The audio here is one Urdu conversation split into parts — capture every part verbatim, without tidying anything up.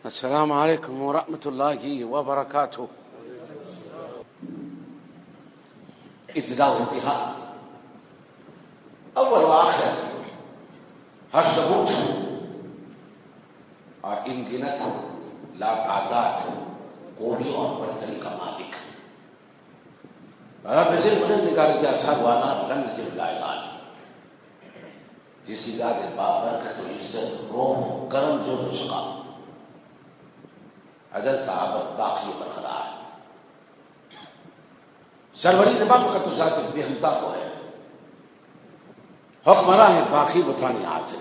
السلام علیکم ورحمۃ اللہ وبرکاتہ۔ ابتدا و انتہا، اول و آخر، ہر ثبوت اور ان گنت لا تعداد قومی اور برتری کا مالک رب ذی الجلال نگار کے اثر والا رنگ ذی الجلال، جس کی ذات بابرکت و عزت روح کرم جو نسخہ ازل تعبت باقی برقرار، سروری بابرکت و ذات بہمتا کو ہے، حکمراں ہے باقی بتانی عاجل،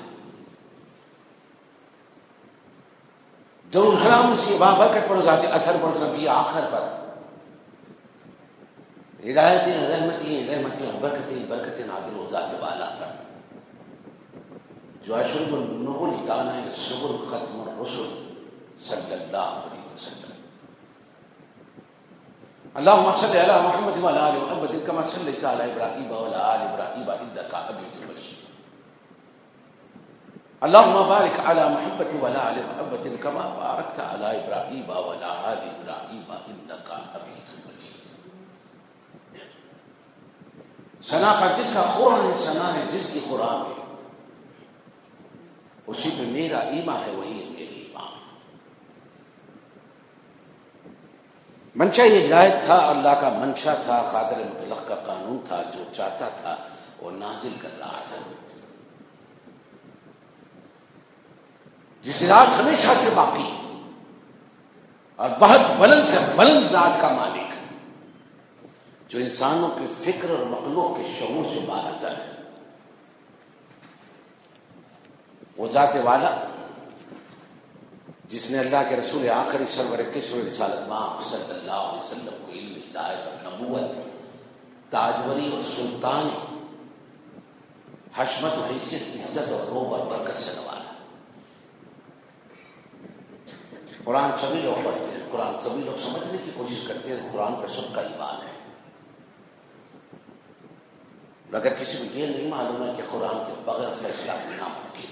ضرور سلام اسی بابرکت پر ذات اثر پر نبی آخر پر ہدایتیں رحمتیں رحمتیں برکتیں برکتیں نازل و ذات بالا پر، جو اشرب النبل دانا سبل ختم الرسل صلی اللہ علیہ وسلم۔ اللهم صل على محمد وعلى آل محمد كما صليت على ابراہیم وعلى آل ابراہیم انك حميد مجيد۔ اللهم بارك على محمد وعلى آل محمد كما باركت على ابراہیم وعلى آل ابراہیم انك حميد مجيد۔ ثنا کا جس کا قرآن ہے، ثنا ہے جس کی قرآن ہے، اسی پہ میرا ایمان ہے، وہی ہے میری ایمان۔ منشا یہ ہدایت تھا، اللہ کا منشا تھا، قادر مطلق کا قانون تھا، جو چاہتا تھا وہ نازل کر رہا تھا۔ جس ذات ہمیشہ سے باقی اور بہت بلند سے بلند ذات کا مالک، جو انسانوں کے فکر اور مخلوق کے شعور سے بالاتر ہے، وہ ذات والا جس نے اللہ کے رسول آخری سرور کسر رسالت ماں صلی اللہ علیہ وسلم کو علم ہدایت اور نبوت، تاجوری اور سلطان، حشمت و حیثیت، عزت اور روب اور برکت سے نوازا۔ قرآن سبھی لوگ پڑھتے ہیں، قرآن سبھی لوگ سمجھنے کی کوشش کرتے ہیں، قرآن پر سب کا ایمان ہے، اگر کسی کو یہ نہیں معلوم ہے کہ قرآن کے بغیر فیصلہ ناممکن ہے۔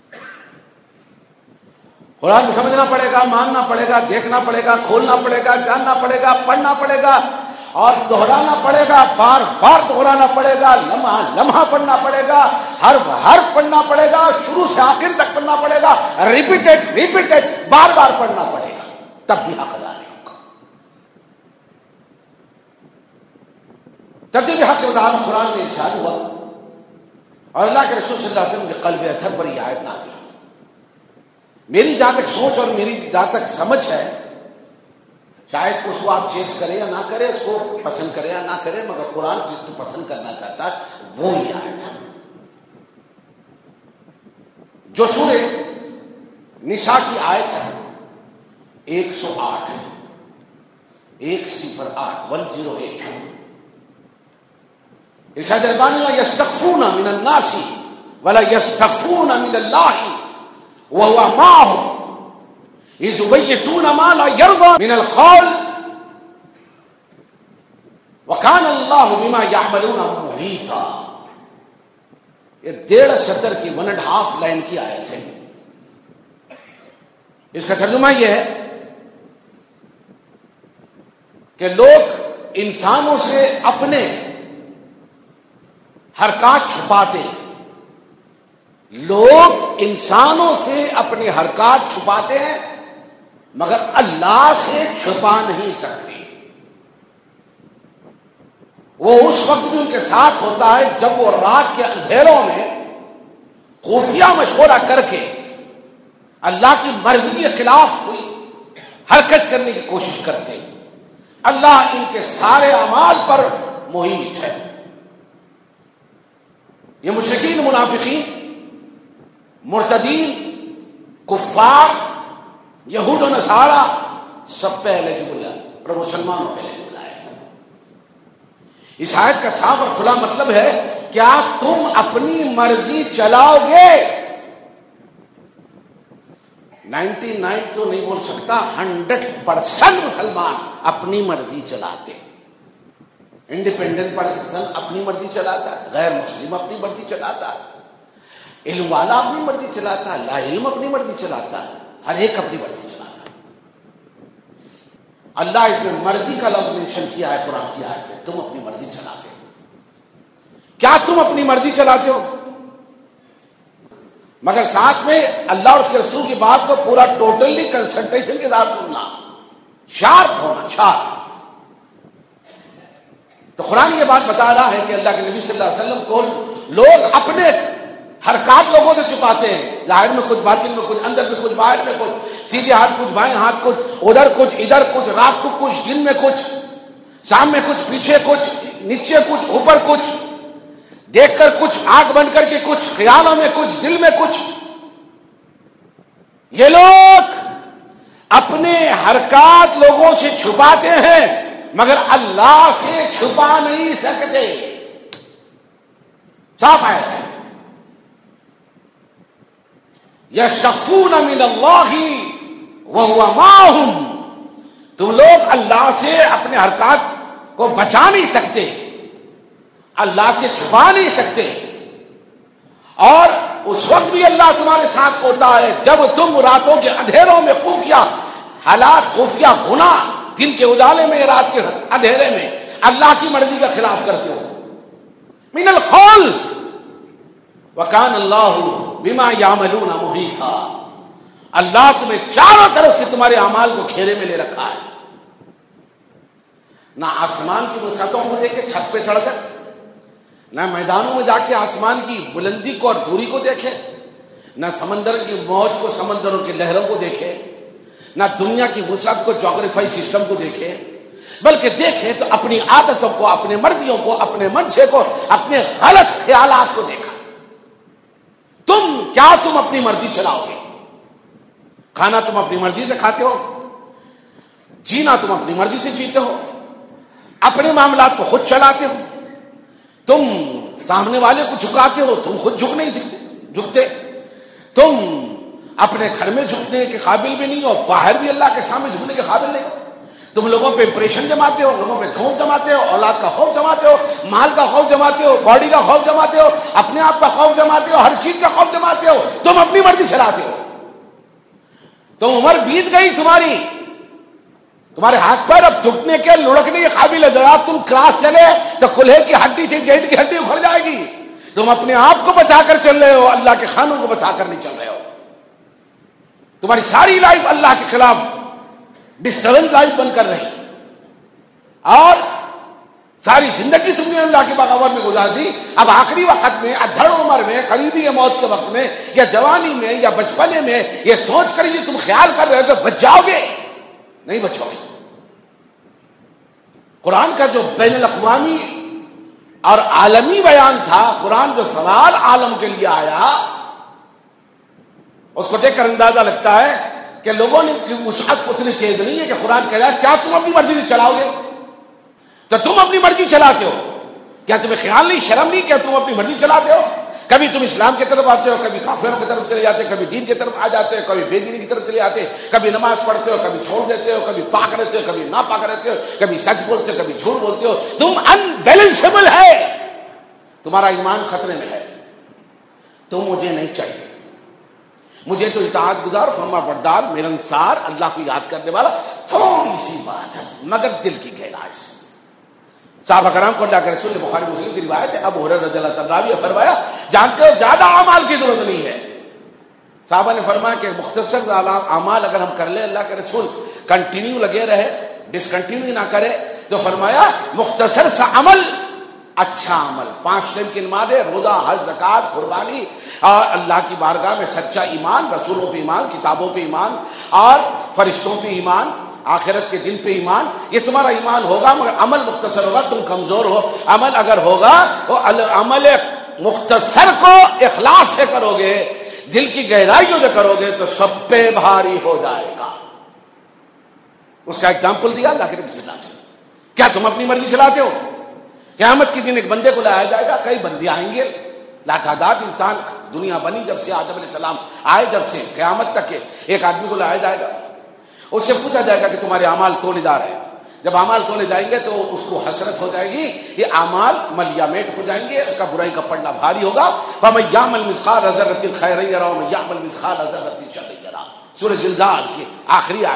قرآن کو سمجھنا پڑے گا، ماننا پڑے گا، دیکھنا پڑے گا، کھولنا پڑے گا، جاننا پڑے گا، پڑھنا پڑے گا اور دہرانا پڑے گا، بار بار دہرانا پڑے گا، لمحہ لمحہ پڑھنا پڑے گا، حرف حرف پڑھنا پڑے گا، شروع سے آخر تک پڑھنا پڑے گا، ریپیٹڈ ریپیٹڈ بار بار پڑھنا پڑے گا، تب بھی حق ادا نہیں ہوگا۔ ترتیب حق ادا قرآن میں ارشاد ہوا اور اللہ کے رسول صلی اللہ علیہ وسلم کے قلب اطہر پر یہ آیت نازل ہوئی۔ میری جہاں تک سوچ اور میری جہاں تک سمجھ ہے، شاید اس کو آپ چیز کریں یا نہ کریں، اس کو پسند کریں یا نہ کریں، مگر قرآن جس کو پسند کرنا چاہتا ہے وہ ہی آیت ہے، جو سورہ نساء کی آیت ہے ایک سو آٹھ ہے، ایک صفر آٹھ ون زیرو ایٹ ہے۔ ارشاد ربانی لا یستخفون من الناس ولا یستخفون من اللہ وهو معهم إذ يبيتون ما لا يرضى من القول وكان الله بما يعملون محيطا۔ یہ ڈیڑھ سطر کی ون اینڈ ہاف لائن کی آیت ہے۔ اس کا ترجمہ یہ ہے کہ لوگ انسانوں سے اپنے حرکات چھپاتے ہیں، لوگ انسانوں سے اپنے حرکات چھپاتے ہیں مگر اللہ سے چھپا نہیں سکتے۔ وہ اس وقت بھی ان کے ساتھ ہوتا ہے جب وہ رات کے اندھیروں میں خفیہ مشورہ کر کے اللہ کی مرضی کے خلاف کوئی حرکت کرنے کی کوشش کرتے ہیں۔ اللہ ان کے سارے اعمال پر محیط ہے۔ یہ مشرکین، منافقین، مرتدین، کفار، یہود و نصارہ سب پہ ایلیجبل ہے اور مسلمانوں پہ ایلیجبل ہے۔ اس آیت کا صاف اور کھلا مطلب ہے کیا تم اپنی مرضی چلاؤ گے؟ نائنٹی نائن تو نہیں بول سکتا، ہنڈریڈ پرسینٹ مسلمان اپنی مرضی چلاتے، انڈیپینڈنٹ پرسن اپنی مرضی چلاتا ہے، غیر مسلم اپنی مرضی چلاتا ہے، علم والا اپنی مرضی چلاتا ہے، لا علم اپنی مرضی چلاتا ہے، ہر ایک اپنی مرضی چلاتا ہے۔ اللہ اس میں مرضی کا لفظ مینشن کیا ہے قرآن کی آیت میں. تم اپنی مرضی چلاتے ہو. کیا تم اپنی مرضی چلاتے ہو؟ مگر ساتھ میں اللہ اور اس کے رسول کی بات کو پورا ٹوٹلی کنسنٹریشن کے ساتھ سننا، شارپ ہونا، شارپ. تو قرآن یہ بات بتا رہا ہے کہ اللہ کے نبی صلی اللہ علیہ وسلم کو لوگ اپنے حرکات لوگوں سے چھپاتے ہیں، ظاہر میں کچھ، باطن میں کچھ، اندر میں کچھ، باہر میں کچھ، سیدھے ہاتھ کچھ، بائیں ہاتھ کچھ، ادھر کچھ، ادھر کچھ، رات کو کچھ، دن میں کچھ، شام میں کچھ، پیچھے کچھ، نیچے کچھ، اوپر کچھ، دیکھ کر کچھ، آنکھ بند کر کے کچھ، خیالوں میں کچھ، دل میں کچھ. یہ لوگ اپنے حرکات لوگوں سے چھپاتے ہیں مگر اللہ سے چھپا نہیں سکتے. صاف آیت ہے. یستخفون من اللہ وہو معہم. تم لوگ اللہ سے اپنے حرکات کو بچا نہیں سکتے، اللہ سے چھپا نہیں سکتے، اور اس وقت بھی اللہ تمہارے ساتھ ہوتا ہے جب تم راتوں کے اندھیروں میں خفیہ حالات، خفیہ گناہ، دن کے اجالے میں، رات کے اندھیرے میں اللہ کی مرضی کا خلاف کرتے ہو. من القول وکان اللہ بما یعملون محیطا. اللہ تمہیں چاروں طرف سے تمہارے اعمال کو گھیرے میں لے رکھا ہے. نہ آسمان کی وسعتوں کو دیکھے چھت پہ چڑھ کر، نہ میدانوں میں جا کے آسمان کی بلندی کو اور دوری کو دیکھے، نہ سمندر کی موج کو، سمندروں کی لہروں کو دیکھے، نہ دنیا کی وسعت کو، جغرافائی سسٹم کو دیکھے، بلکہ دیکھے تو اپنی عادتوں کو، اپنے مرضیوں کو، اپنے منشے کو، اپنے غلط خیالات کو دیکھا. تم کیا تم اپنی مرضی چلاؤ گے؟ کھانا تم اپنی مرضی سے کھاتے ہو، جینا تم اپنی مرضی سے جیتے ہو، اپنے معاملات کو خود چلاتے ہو. تم سامنے والے کو جھکاتے ہو، تم خود جھک نہیں جھکتے. تم اپنے گھر میں جھکنے کے قابل بھی نہیں ہو، باہر بھی اللہ کے سامنے جھکنے کے قابل نہیں ہو. تم لوگوں پہ امپریشن جماتے ہو، لوگوں پہ خوف جماتے ہو، اولاد کا خوف جماتے ہو، مال کا خوف جماتے ہو، باڈی کا خوف جماتے ہو، اپنے آپ کا خوف جماتے ہو، ہر چیز کا خوف جماتے ہو. تم اپنی مرضی چلاتے ہو. تم عمر بیت گئی تمہاری، تمہارے ہاتھ پر اب جھکنے کے، لڑکنے کے قابل ہے. ذرا تم کراس چلے تو کلہے کی ہڈی سے جیٹ کی ہڈی اکھڑ جائے گی. تم اپنے آپ کو بچا کر چل رہے ہو، اللہ کے خانوں کو بچا کر نہیں چل رہے ہو. تمہاری ساری لائف اللہ کے خلاف ڈسٹربنس لائف بن کر رہی، اور ساری زندگی تم نے اللہ کی بغاوت میں گزار دی. اب آخری وقت میں، ادھڑ عمر میں، قریبی موت کے وقت میں، یا جوانی میں، یا بچپنے میں یہ سوچ کر یہ تم خیال کر رہے ہو تو بچ جاؤ گے؟ نہیں بچو گے. قرآن کا جو بین الاقوامی اور عالمی بیان تھا، قرآن جو سوال عالم کے لیے آیا، اس کو دیکھ کر اندازہ لگتا ہے کہ لوگوں نے کی وسعت اتنی تیز نہیں ہے کہ قرآن کہہ رہا ہے کیا تم اپنی مرضی سے چلاؤ گے؟ تو تم اپنی مرضی چلاتے ہو. کیا تمہیں خیال نہیں، شرم نہیں کہ تم اپنی مرضی چلاتے ہو؟ کبھی تم اسلام کی طرف آتے ہو، کبھی کافروں کی طرف چلے جاتے ہو، کبھی دین کی طرف آ جاتے ہو، کبھی بے دینی کی طرف چلے جاتے ہو، کبھی نماز پڑھتے ہو، کبھی چھوڑ دیتے ہو، کبھی پاک رہتے ہو، کبھی نا پاک رہتے ہو، کبھی سچ بولتے ہو، کبھی جھوٹ بولتے ہو. تم انبیلنسیبل ہے، تمہارا ایمان خطرے میں ہے. تم مجھے نہیں چاہیے، مجھے تو اطاعت گزار، فرما بردار، ملنسار، اللہ کو یاد کرنے والا. تھوڑی سی بات ہے مگر دل کی گہرائی سے. صحابہ کرام کو اللہ کے رسول نے، بخاری مسلم کی روایت ہے، ابو ہریرہ رضی اللہ تعالیٰ عنہ فرمایا، جانتے ہو زیادہ اعمال کی ضرورت نہیں ہے. صحابہ نے فرمایا کہ مختصر اعمال اگر ہم کر لیں، اللہ کے رسول کنٹینیو لگے رہے، ڈسکنٹینیو نہ کرے، تو فرمایا مختصر سا عمل اچھا عمل. پانچ ٹائم کی نماز ہے، روزہ، حج، زکات، قربانی، اور اللہ کی بارگاہ میں سچا ایمان، رسولوں پہ ایمان، کتابوں پہ ایمان، اور فرشتوں پہ ایمان، آخرت کے دن پہ ایمان. یہ تمہارا ایمان ہوگا مگر عمل مختصر ہوگا. تم کمزور ہو، عمل اگر ہوگا وہ عمل مختصر کو اخلاص سے کرو گے، دل کی گہرائیوں سے کرو گے تو سب پہ بھاری ہو جائے گا. اس کا ایگزامپل دیا اللہ کے نبی صلی اللہ علیہ وسلم. کیا تم اپنی مرضی چلاتے ہو؟ قیامت کے دن ایک بندے کو لایا جائے گا، کئی بندے آئیں گے، لاتعداد انسان دنیا بنی جب سے آدم علیہ السلام آئے، جب سے قیامت تک کے ایک آدمی کو لایا جائے گا. اس سے پوچھا جائے گا کہ تمہارے اعمال تولے جا رہے ہیں. جب اعمال تولے جائیں گے تو اس کو حسرت ہو جائے گی، یہ اعمال ملیامٹ ہو جائیں گے، اس کا برائی کا پڑنا بھاری ہوگا. فَمَن يَعْمَلْ مِثْقَالَ ذَرَّةٍ خَيْرًا يَرَهُ وَمَن يَعْمَلْ مِثْقَالَ ذَرَّةٍ شَرًّا يَرَهُ. سورہ زلزال کی آخری آیت ہے.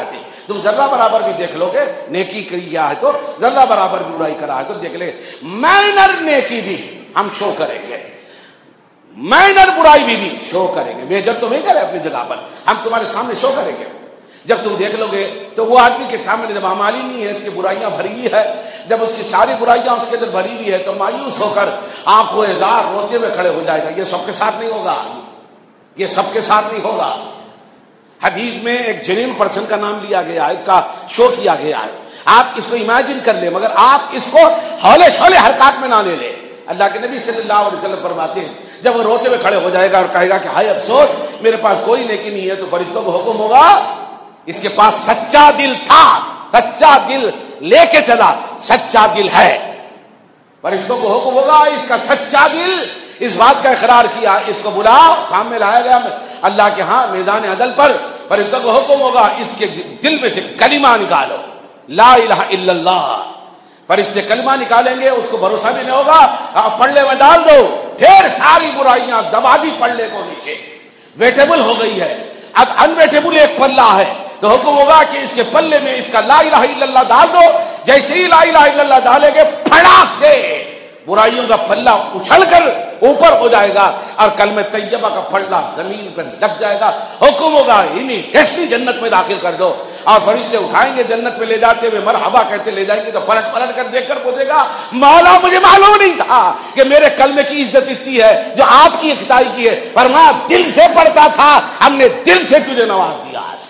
تم ذرہ برابر بھی دیکھ لو گے نیکی کیا ہے تو ذرہ برابر بھی برائی کرا ہے تو دیکھ لے مائنر نیکی بھی ہم شو کریں گے, مائنر برائی بھی بھی شو کریں گے. میجر تو نہیں کرے اپنی جگہ پر, ہم تمہارے سامنے شو کریں گے. جب تم دیکھ لو گے تو وہ آدمی کے سامنے جب اعمالی نہیں ہے, اس کی برائیاں بھری ہوئی ہے, جب اس کی ساری برائیاں اس کے اندر بھری ہوئی ہے تو مایوس ہو کر آنکھوں ہزار روتے ہوئے کھڑے ہو جائے گا. یہ سب کے ساتھ نہیں ہوگا, یہ سب کے ساتھ نہیں ہوگا. حدیث میں ایک جنین پرسن کا نام لیا گیا ہے, اس کا شو کیا گیا ہے. آپ اس کو امیجن کر لیں مگر آپ اس کو ہولے شولے حرکات میں نہ لے لیں. اللہ کے نبی صلی اللہ علیہ وسلم فرماتے ہیں جب وہ روتے ہوئے کھڑے ہو جائے گا اور کہے گا کہ ہائے افسوس میرے پاس کوئی نیکی نہیں ہے, تو فرشتوں کو حکم ہوگا اس کے پاس سچا دل تھا, سچا دل لے کے چلا, سچا دل ہے. فرشتوں کو حکم ہوگا اس کا سچا دل اس بات کا اقرار کیا, اس کو بلا سامنے لایا گیا اللہ کے ہاں میدان عدل پر. فرشتوں کو حکم ہوگا اس کے دل میں سے کلمہ نکالو لا الہ الا اللہ. فرشتے کلمہ نکالیں گے, اس کو بھروسہ بھی نہیں ہوگا, پلڑے میں ڈال دو, ڈھیر ساری برائیاں دبا دی پلڑے کو نیچے, ویٹیبل ہو گئی ہے. اب ان ویٹیبل ایک پلہ ہے تو حکم ہوگا کہ اس کے پلے میں اس کا لا الہ الا اللہ ڈال دو. جیسے ہی لا الہ الا اللہ ڈالیں گے پھڑاک سے برائیوں کا پلہ اچھل کر اوپر ہو جائے گا اور کلمہ طیبہ کا پلہ زمین پر لگ جائے گا. حکم ہوگا امیڈیٹلی جنت میں داخل کر دو. اور فرشتے اٹھائیں گے جنت میں لے جاتے ہوئے مرحبا کہتے لے جائیں گے تو پلٹ پلٹ کر دیکھ کر پوچھے گا مولا مجھے معلوم نہیں تھا کہ میرے کلمے کی عزت اتنی ہے جو آپ کی اکتائی کی ہے, فرمایا دل سے پڑھتا تھا, ہم نے دل سے تجھے نواز دیا. آج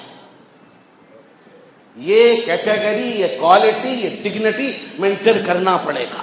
یہ کیٹیگری, یہ کوالٹی, یہ ڈگنیٹی مینٹین کرنا پڑے گا.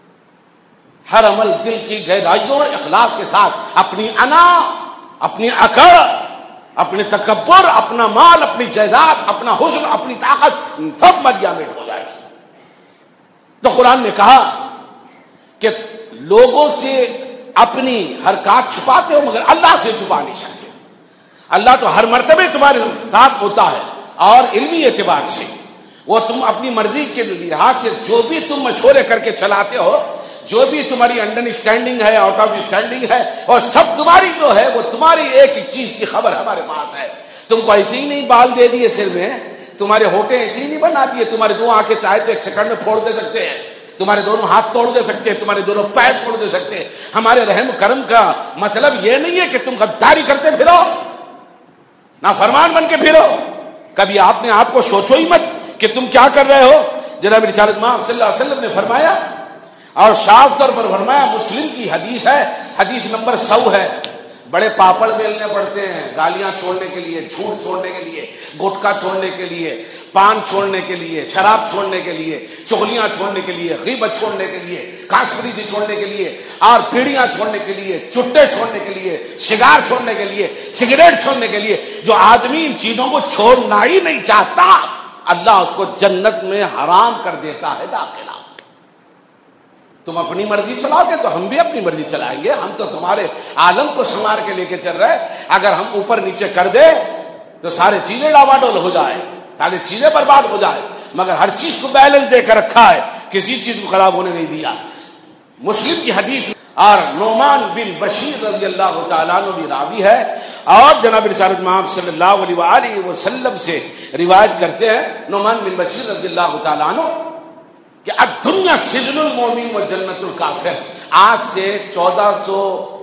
ہر عمل دل کی گہرائیوں اخلاص کے ساتھ اپنی انا, اپنی اکڑ, اپنے تکبر, اپنا مال, اپنی جائیداد, اپنا حسن, اپنی طاقت سب ملیامٹ ہو جائے گی. تو قرآن نے کہا کہ لوگوں سے اپنی حرکات چھپاتے ہو مگر اللہ سے چھپا نہیں سکتے. اللہ تو ہر مرتبہ تمہارے ساتھ ہوتا ہے اور علمی اعتبار سے وہ تم اپنی مرضی کے لحاظ سے جو بھی تم مشورے کر کے چلاتے ہو, جو بھی تمہاری انڈرسٹینڈنگ ہے, آؤٹ آف اسٹینڈنگ ہے, اور سب تمہاری جو ہے وہ تمہاری ایک ایک چیز کی خبر ہمارے پاس ہے. تم کو ایسے ہی نہیں بال دے دیے سر میں, تمہارے ہوٹیں ایسے ہی نہیں بنا دیے, تمہارے دو آنکھیں چاہے تو ایک سیکنڈ میں پھوڑ دے سکتے ہیں, تمہارے دونوں ہاتھ توڑ دے سکتے ہیں, تمہارے دونوں پیر توڑ دے سکتے ہیں. ہمارے رحم کرم کا مطلب یہ نہیں ہے کہ تم غداری کرتے پھرو, نہ فرمان بن کے پھرو. کبھی آپ نے آپ کو سوچو ہی مت کہ تم کیا کر رہے ہو. جناب رسالت مآب صلی اللہ علیہ وسلم نے فرمایا اور صاف طور پر فرمایا, مسلم کی حدیث ہے, حدیث نمبر سو ہے, بڑے پاپڑ بیلنے پڑتے ہیں گالیاں چھوڑنے کے لیے, جھوٹ چھوڑنے کے لیے, گٹکا چھوڑنے کے لیے, پان چھوڑنے کے لیے, شراب چھوڑنے کے لیے, چغلیاں چھوڑنے کے لیے, غیبت چھوڑنے کے لیے, کاسپریزی چھوڑنے کے لیے, اور پیڑیاں چھوڑنے کے لیے, چٹے چھوڑنے کے لیے, سگار چھوڑنے کے لیے, سگریٹ چھوڑنے کے لیے. جو آدمی ان چیزوں کو چھوڑنا ہی نہیں چاہتا اللہ اس کو جنت میں حرام کر دیتا ہے داخلہ. تم اپنی مرضی چلاؤ گے تو ہم بھی اپنی مرضی چلائیں گے. ہم تو تمہارے عالم کو سنوار کے لے کے چل رہے, اگر ہم اوپر نیچے کر دے تو سارے چیزیں ڈاواڈول ہو جائے, ساری چیزیں برباد ہو جائے. مگر ہر چیز کو بیلنس دے کر رکھا ہے, کسی چیز کو خراب ہونے نہیں دیا. مسلم کی حدیث اور نعمان بن بشیر رضی اللہ تعالیٰ عنہ بھی راوی ہے اور جناب رسالت مآب صلی اللہ علیہ وآلہ وسلم سے روایت کرتے ہیں نعمان بن بشیر رضی اللہ تعالیٰ عنہ کہ الدنیا سجن المومن و جنت الکافر. آج سے چودہ سو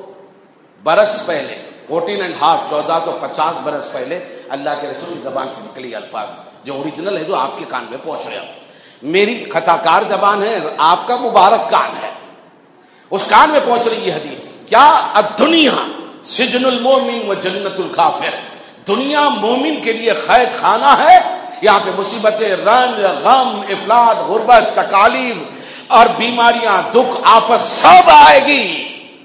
برس پہلے, فورٹین اینڈ ہاف, چودہ سو پچاس برس پہلے اللہ کے رسول کی زبان سے نکلی الفاظ جو اوریجنل ہے, جو آپ کے کان میں پہنچ رہے ہیں. میری خطا کار زبان ہے, آپ کا مبارک کان ہے, اس کان میں پہنچ رہی ہے حدیث. کیا الدنیا سجن المومن و جنت الکافر, دنیا مومن کے لیے قید خانہ ہے, یہاں پہ مصیبتیں, رنج, غم, افلاد, غربت, تکالیف اور بیماریاں, دکھ, آفت سب آئے گی.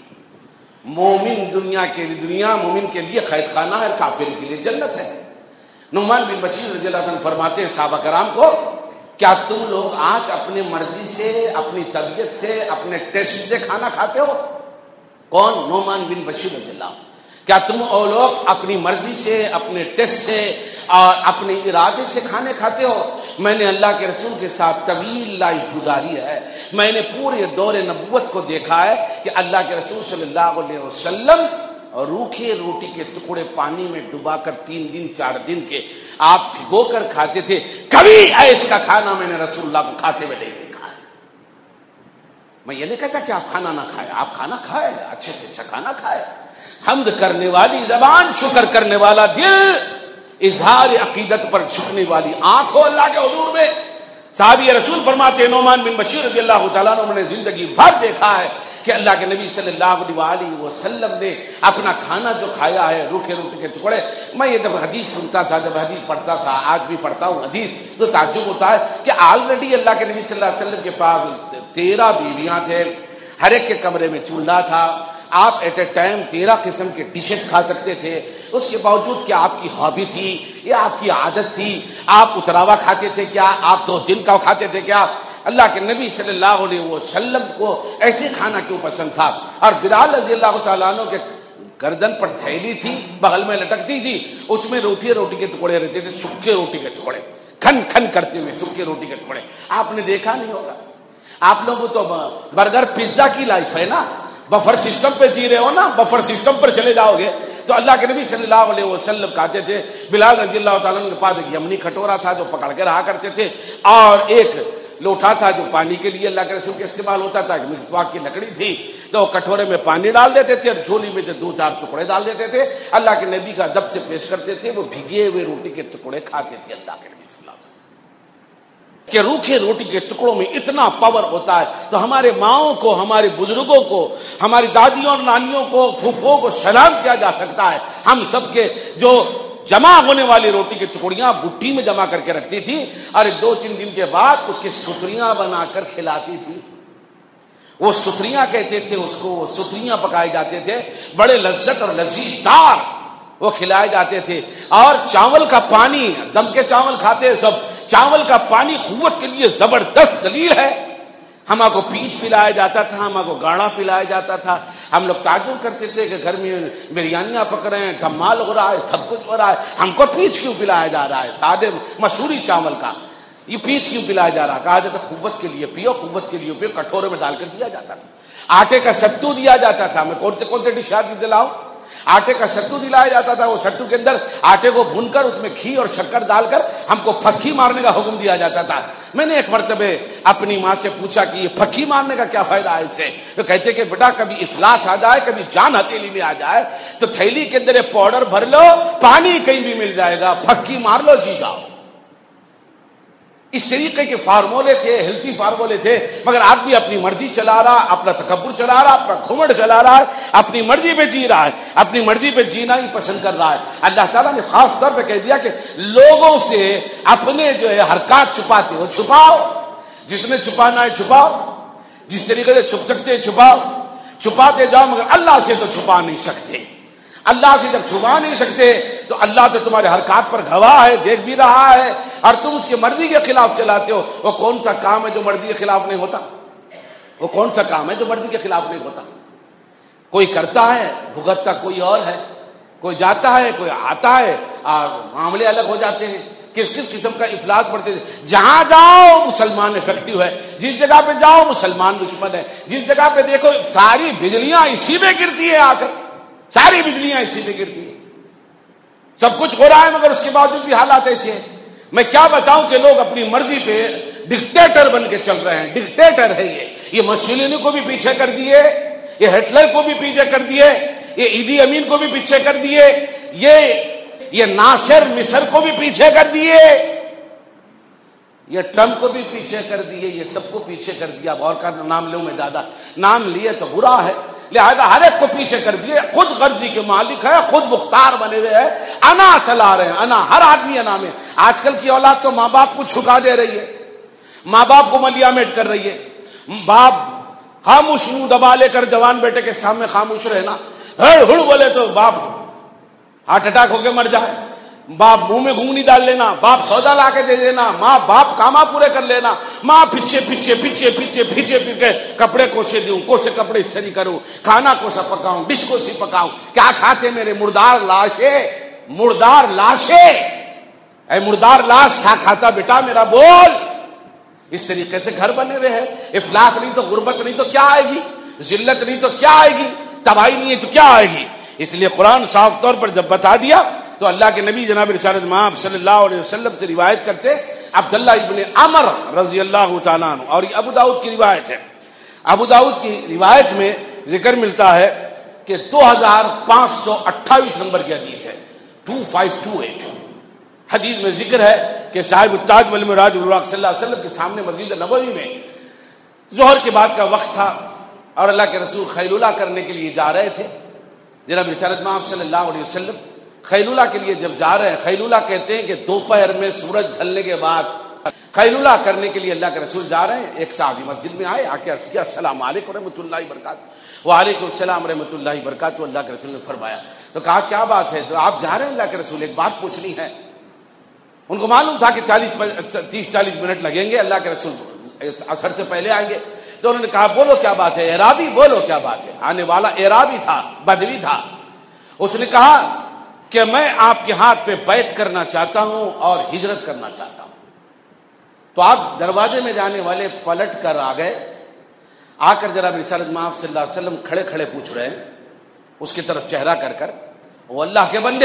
مومن دنیا کے لیے, دنیا مومن کے لیے قید خانہ ہے, کافر کے لیے جنت ہے. نعمان بن بشیر رضی اللہ عنہ فرماتے ہیں صحابہ کرام کو, کیا تم لوگ آج اپنی مرضی سے, اپنی طبیعت سے, اپنے ٹیسٹ سے کھانا کھاتے ہو؟ کون؟ نعمان بن بشیر رضی اللہ. کیا تم اور لوگ اپنی مرضی سے, اپنے ٹیسٹ سے اور اپنے ارادے سے کھانے کھاتے ہو؟ میں نے اللہ کے رسول کے ساتھ طویل لائف گزاری ہے, میں نے پورے دور نبوت کو دیکھا ہے کہ اللہ کے رسول صلی اللہ علیہ وسلم اور روکھے روٹی کے ٹکڑے پانی میں ڈبا کر تین دن چار دن کے آپ بھگو کر کھاتے تھے. کبھی ایس کا کھانا میں نے رسول اللہ کو کھاتے ہوئے نہیں دیکھا ہے. میں یہ نہیں کہتا کہ آپ کھانا نہ کھائے, آپ کھانا کھائے, اچھے سے اچھا کھانا کھائے. حمد کرنے والی زبان, شکر کرنے والا دل, اظہار عقیدت پر جھکنے والی آنکھ ہو اللہ کے حضور میں. صحابی رسول فرماتے ہیں نعمان بن بشیر رضی اللہ تعالیٰ عنہ نے زندگی بھر دیکھا ہے کہ اللہ کے نبی صلی اللہ علیہ وسلم نے اپنا کھانا جو کھایا ہے روکھے روٹی کے ٹکڑے. میں یہ جب حدیث سنتا تھا, جب حدیث پڑھتا تھا, آج بھی پڑھتا ہوں حدیث, تو تعجب ہوتا ہے کہ آلریڈی اللہ کے نبی صلی اللہ علیہ وسلم کے پاس تیرہ بیویاں تھے, ہر ایک کے کمرے میں چولہا تھا, آپ ایٹ اے ٹائم تیرہ قسم کے ڈشز کھا سکتے تھے. اس کے باوجود کیا آپ کی ہابی تھی یا آپ کی عادت تھی, آپ اتراوا کھاتے تھے کیا, آپ دو دن کا کھاتے تھے کیا؟ اللہ کے نبی صلی اللہ علیہ وسلم کو ایسے کھانا کیوں پسند تھا؟ اور بلال رضی اللہ تعالیٰ عنہ کے گردن پر تھیلی تھی, بغل میں لٹکتی تھی, اس میں روٹی روٹی کے ٹکڑے رہتے تھے, سکے روٹی کے ٹکڑے, کھن کھن کرتے ہوئے سکے روٹی کے ٹکڑے. آپ نے دیکھا نہیں ہوگا, آپ لوگوں تو برگر پیزا کی لائف ہے نا, بفر سسٹم پہ جی رہے ہو نا, بفر سسٹم پر چلے جاؤ گے. تو اللہ کے نبی صلی اللہ علیہ وسلم کہتے تھے, بلال رضی اللہ تعالیٰ کے پاس ایک یمنی کھٹورا تھا جو پکڑ کے رہا کرتے تھے, اور ایک لوٹا تھا جو پانی کے لیے اللہ کے رسول کے استعمال ہوتا تھا, ایک مسواک کی لکڑی تھی, تو کٹورے میں پانی ڈال دیتے تھے اور جھولی میں سے دو چار ٹکڑے ڈال دیتے تھے. اللہ کے نبی کا ادب سے پیش کرتے تھے, وہ بھیگے ہوئے روٹی کے ٹکڑے کھاتے تھے. اللہ کے نبی صلی اللہ علیہ وسلم کہ روکھے روٹی کے ٹکڑوں میں اتنا پاور ہوتا ہے, تو ہمارے ماؤں کو, ہمارے بزرگوں کو, ہماری دادیوں اور نانیوں کو, پھوپھوں کو سلام کیا جا سکتا ہے. ہم سب کے جو جمع ہونے والی روٹی کی ٹکڑیاں بٹھی میں جمع کر کے رکھتی تھی, اور دو تین دن کے بعد اس کی ستریاں بنا کر کھلاتی تھی. وہ ستریاں کہتے تھے اس کو, وہ ستریاں پکائے جاتے تھے, بڑے لذت اور لذیذ دار وہ کھلائے جاتے تھے. اور چاول کا پانی, دم کے چاول کھاتے سب, چاول کا پانی قوت کے لیے زبردست دلیل ہے. ہما کو پیچ پلایا جاتا تھا, ہما کو گاڑا پلایا جاتا تھا. ہم لوگ تعجب کرتے تھے کہ گھر میں بریانیاں پک رہے ہیں, دھمال ہو رہا ہے, سب کچھ ہو رہا ہے, ہم کو پیچ کیوں پلایا جا رہا ہے؟ سادے مسوری چاول کا یہ پیچ کیوں پلایا جا رہا؟ کہا جاتا قوت کے لیے پیو, قوت کے لیے پیو. کٹورے میں ڈال کر دیا جاتا تھا. آٹے کا ستو دیا جاتا تھا. میں کون سے کون سے ڈش یاد دلاؤں؟ آٹے کا ستو دلایا جاتا تھا. وہ ستو کے اندر آٹے کو بھون کر اس میں گھی اور شکر ڈال کر ہم کو پھکی مارنے کا حکم دیا جاتا تھا. میں نے ایک مرتبہ اپنی ماں سے پوچھا کہ یہ پھکی مارنے کا کیا فائدہ ہے اس سے؟ تو کہتے کہ بیٹا کبھی افلاس آ جائے, کبھی جان ہتھیلی میں آ جائے, تو تھیلی کے اندر پاؤڈر بھر لو, پانی کہیں بھی مل جائے گا, پھکی مار لو, جی جاؤ. اس طریقے کے فارمولے تھے, ہیلتھی فارمولے تھے. مگر آدمی اپنی مرضی چلا رہا, اپنا تکبر چلا رہا, اپنا گھمنڈ چلا رہا ہے, اپنی مرضی پہ جی رہا ہے, اپنی مرضی پہ جینا ہی پسند کر رہا ہے. اللہ تعالیٰ نے خاص طور پہ کہہ دیا کہ لوگوں سے اپنے جو ہے حرکات چھپاتے ہو, چھپاؤ. جتنے چھپانا ہے چھپاؤ, جس طریقے سے چھپ سکتے چھپاؤ, چھپاتے جاؤ. مگر اللہ سے تو چھپا نہیں سکتے. اللہ سے جب چھپا نہیں سکتے تو اللہ تو تمہارے حرکات پر گواہ ہے, دیکھ بھی رہا ہے, اور تم اس کی مرضی کے خلاف چلاتے ہو. وہ کون سا کام ہے جو مرضی کے خلاف نہیں ہوتا؟ وہ کون سا کام ہے جو مرضی کے خلاف نہیں ہوتا؟ کوئی کرتا ہے, بھگتتا کوئی اور ہے. کوئی جاتا ہے, کوئی آتا ہے, اور معاملے الگ ہو جاتے ہیں. کس کس قسم کا افلاس بڑھتے تھے. جہاں جاؤ مسلمان افیکٹو ہے, جس جگہ پہ جاؤ مسلمان دشمن ہے. جس جگہ پہ دیکھو ساری بجلیاں اسی پہ گرتی ہے, آ کر ساری بجلیاں اسی پہ گرتی ہیں. سب کچھ ہو رہا ہے مگر اس کے باوجود بھی حالات ایسے ہیں. میں کیا بتاؤں کہ لوگ اپنی مرضی پہ ڈکٹیٹر بن کے چل رہے ہیں. ڈکٹیٹر ہے یہ. یہ مسولینی کو بھی پیچھے کر دیے, یہ ہٹلر کو بھی پیچھے کر دیے, یہ ایدی امین کو بھی پیچھے کر دیے, یہ یہ ناصر مصر کو بھی پیچھے کر دیے, یہ ٹرمپ کو بھی پیچھے کر دیے, یہ سب کو پیچھے کر دیا. اور کا نام لوں میں زیادہ, نام لیے تو برا ہے, لہذا ہر ایک کو پیچھے کر دیے. خود غرضی کے مالک ہے, خود مختار بنے ہوئے ہیں, انا چلا رہے ہیں, انا. ہر آدمی انا میں. آج کل کی اولاد تو ماں باپ کو چھکا دے رہی ہے, ماں باپ کو ملیامت کر رہی ہے. باپ خاموش منہ دبا لے کر جوان بیٹے کے سامنے خاموش رہنا, ہڑ ہڑ بولے تو باپ ہارٹ اٹیک ہو کے مر جائے. باپ منہ میں گھنگنی ڈال لینا, باپ سودا لا کے دے دینا, ماں باپ کاما پورے کر لینا, ماں پیچھے پیچھے پیچھے پیچھے پیچھے پھر کے کپڑے کوسے دوں, کوسے کپڑے استری کروں, کھانا کوسا پکاؤں, ڈش کوسی پکاؤں. کیا کھاتے میرے مردار لاشے, مردار لاشے, اے مردار لاش کیا کھاتا بیٹا میرا بول. اس طریقے سے گھر بنے ہوئے ہیں. افلاس نہیں تو غربت نہیں تو کیا آئے گی, ذلت نہیں تو کیا آئے گی, تباہی نہیں ہے تو کیا آئے گی. اس لیے قرآن صاف طور پر جب بتا دیا تو اللہ کے نبی جناب رسالت مآب صلی اللہ علیہ وسلم سے روایت کرتے عبداللہ ابن عمر رضی اللہ تعالیٰ عنہ، اور یہ ابو داؤد کی روایت ہے. ابو داؤد کی روایت میں ذکر ملتا ہے کہ دو ہزار پانچ سو اٹھائیس نمبر کی حدیث ہے، دو ہزار پانچ سو اٹھائیس. حدیث میں ذکر ہے کہ صاحب التاج والمراج صلی اللہ علیہ وسلم کے سامنے مسجد نبوی میں ظہر کے بعد کا وقت تھا اور اللہ کے رسول خیلولہ کرنے کے لیے جا رہے تھے. جناب رسالت مآب صلی اللہ علیہ وسلم خیلولہ کے لیے جب جا رہے ہیں، خیلولہ کہتے ہیں کہ دوپہر میں سورج ڈھلنے کے بعد خیلولہ کرنے کے لیے اللہ کے رسول جا رہے ہیں. ایک صحابی مسجد میں آئے، آ کے عرض کیا السلام علیکم رحمۃ اللہ وبرکاتہ. وعلیکم السلام رحمۃ اللہ وبرکاتہ. اللہ کے رسول نے فرمایا تو کہا کیا بات ہے؟ تو آپ جا رہے ہیں اللہ کے رسول، ایک بات پوچھنی ہے. ان کو معلوم تھا کہ چالیس تیس چالیس منٹ لگیں گے، اللہ کے رسول اثر سے پہلے آئیں گے. تو انہوں نے کہا بولو کیا بات ہے؟ اعرابی بولو کیا بات ہے. آنے والا اعرابی تھا، بدوی تھا. اس نے کہا کہ میں آپ کے ہاتھ پہ بیعت کرنا چاہتا ہوں اور ہجرت کرنا چاہتا ہوں. تو آپ دروازے میں جانے والے پلٹ کر آ گئے. آ کر جناب رسالت مآب صلی اللہ علیہ وسلم کھڑے کھڑے پوچھ رہے ہیں اس کی طرف چہرہ کر کر، وہ اللہ کے بندے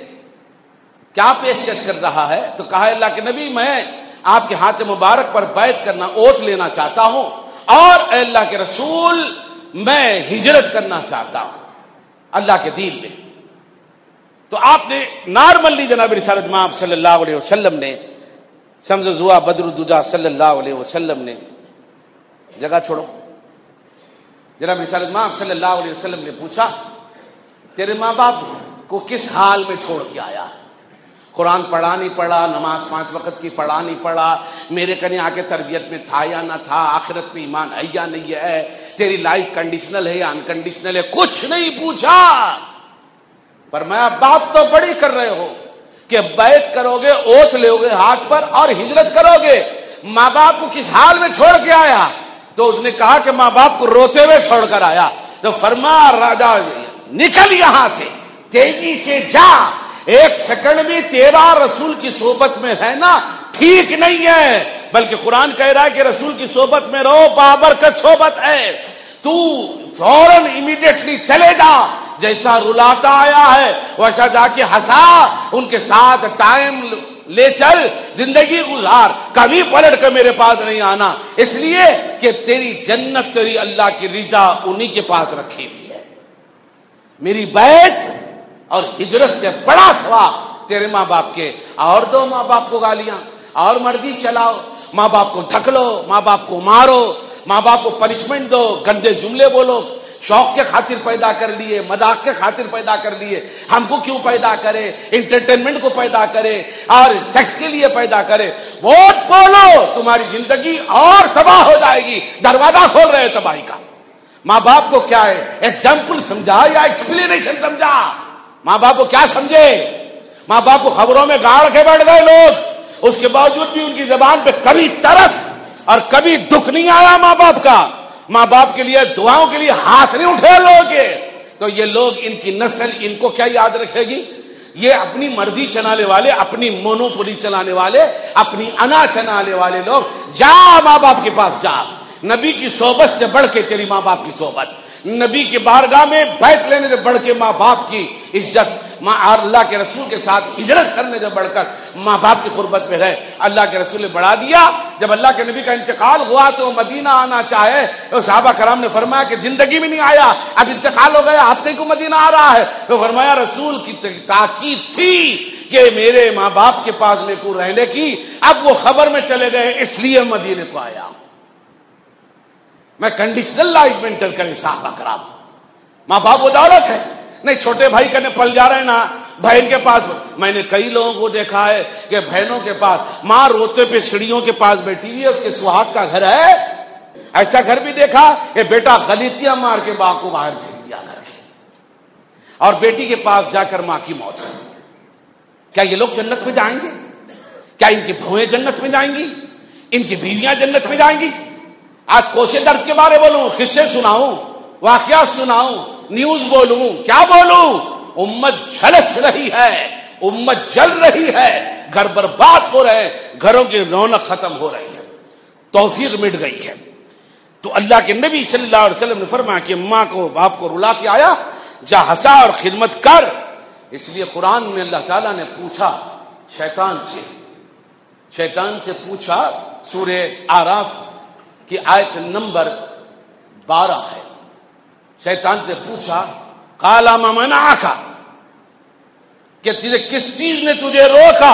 کیا پیشکش کر رہا ہے؟ تو کہا اللہ کے نبی میں آپ کے ہاتھ مبارک پر بیعت کرنا، اوت لینا چاہتا ہوں، اور اے اللہ کے رسول میں ہجرت کرنا چاہتا ہوں اللہ کے دین میں. تو آپ نے نارملی جناب رسالت مآب صلی اللہ علیہ وسلم نے شمس زوا بدر الدجا صلی اللہ علیہ وسلم نے جگہ چھوڑو. جناب رسالت مآب صلی اللہ علیہ وسلم نے پوچھا تیرے ماں باپ کو کس حال میں چھوڑ کے آیا؟ قرآن پڑھا نہیں پڑھا، نماز پانچ وقت کی پڑھا نہیں پڑھا، میرے کنے آ کے تربیت میں تھا یا نہ تھا، آخرت میں ایمان ہے یا نہیں ہے، تیری لائف کنڈیشنل ہے یا انکنڈیشنل ہے، کچھ نہیں پوچھا. پر میں بات تو بڑی کر رہے ہو کہ بیعت کرو گے، اوت لو گے ہاتھ پر اور ہجرت کرو گے. ماں باپ کو کس حال میں چھوڑ کے آیا؟ تو اس نے کہا کہ ماں باپ کو روتے ہوئے چھوڑ کر آیا. تو فرما راجا نکل یہاں سے، تیزی سے جا، ایک سیکنڈ بھی تیرا رسول کی صحبت میں رہنا ٹھیک نہیں ہے. بلکہ قرآن کہہ رہا ہے کہ رسول کی صحبت میں رہو، بابرکت صحبت ہے. تو فوراً امیڈیٹلی چلے جا، جیسا رلاتا آیا ہے ویسا جا کے ہنسا، ان کے ساتھ ٹائم لے چل، زندگی گزار، کبھی پلٹ کر میرے پاس نہیں آنا، اس لیے کہ تیری جنت، تیری اللہ کی رضا انہی کے پاس رکھی ہوئی ہے. میری بیعت اور ہجرت سے بڑا ثواب تیرے ماں باپ کے. اور دو ماں باپ کو گالیاں اور مرضی چلاؤ، ماں باپ کو ڈھکلو، ماں باپ کو مارو، ماں باپ کو پنشمنٹ دو، گندے جملے بولو. شوق کے خاطر پیدا کر لیے، مذاق کے خاطر پیدا کر لیے. ہم کو کیوں پیدا کرے؟ انٹرٹینمنٹ کو پیدا کرے اور سیکس کے لیے پیدا کرے. ووٹ بولو، تمہاری زندگی اور تباہ ہو جائے گی. دروازہ کھول رہے تباہی کا. ماں باپ کو کیا ہے ایگزامپل سمجھا یا ایکسپلینیشن سمجھا؟ ماں باپ کو کیا سمجھے؟ ماں باپ کو خبروں میں گاڑ کے بیٹھ گئے لوگ، اس کے باوجود بھی ان کی زبان پہ کبھی ترس اور کبھی دکھ نہیں آیا ماں باپ کا. ماں باپ کے لیے دعاؤں کے لیے ہاتھ نہیں اٹھے لوگ کے. تو یہ لوگ، ان کی نسل ان کو کیا یاد رکھے گی؟ یہ اپنی مرضی چلانے والے، اپنی مونوپولی چلانے والے، اپنی انا چلانے والے لوگ. جا ماں باپ کے پاس جا. نبی کی صحبت سے بڑھ کے تیری ماں باپ کی صحبت، نبی کی بارگاہ میں بیعت لینے سے بڑھ کے ماں باپ کی عزت، ماں اللہ کے رسول کے ساتھ ہجرت کرنے سے بڑھ کر ماں باپ کی قربت میں رہے. اللہ کے رسول نے بڑھا دیا. جب اللہ کے نبی کا انتقال ہوا تو مدینہ آنا چاہے تو صحابہ کرام نے فرمایا کہ زندگی میں نہیں آیا، اب انتقال ہو گیا، ہفتے کو مدینہ آ رہا ہے. تو فرمایا رسول کی تاکید تھی کہ میرے ماں باپ کے پاس میرے کو رہنے کی، اب وہ خبر میں چلے گئے اس لیے مدینے کو آیا. میں کنڈیشنل لائف مینٹین کریں صحابہ کرام. ماں باپ وہ دولت ہے نہیں. چھوٹے بھائی کرنے پل جا رہے نا بہن کے پاس. میں نے کئی لوگوں کو دیکھا ہے کہ بہنوں کے پاس ماں روتے پہ سیڑھیوں کے پاس بیٹھی ہوئی ہے، اس کے سہاگ کا گھر ہے. ایسا گھر بھی دیکھا کہ بیٹا غلیطیاں مار کے ماں کو باہر پھینک دیا گھر سے، اور بیٹی کے پاس جا کر ماں کی موت ہے. کیا یہ لوگ جنت میں جائیں گے؟ کیا ان کی بہویں جنت میں جائیں گی؟ ان کی بیویاں جنت میں جائیں گی؟ آج کوشے درد کے بارے بولوں، قصے سناؤں، واقعات سناؤں، نیوز بولوں، کیا بولوں؟ امت جھلس رہی ہے، امت جل رہی ہے، گھر برباد ہو رہے ہیں، گھروں کی رونق ختم ہو رہی ہے، توفیق مٹ گئی ہے. تو اللہ کے نبی صلی اللہ علیہ وسلم نے فرمایا کہ ماں کو باپ کو رلا کے آیا، جا ہنسا اور خدمت کر. اس لیے قرآن میں اللہ تعالیٰ نے پوچھا شیطان سے شیطان سے پوچھا سورہ آراف کی آیت نمبر بارہ ہے. شیطان سے پوچھا قال ما منعک کہ تجھے کس چیز نے تجھے روکا,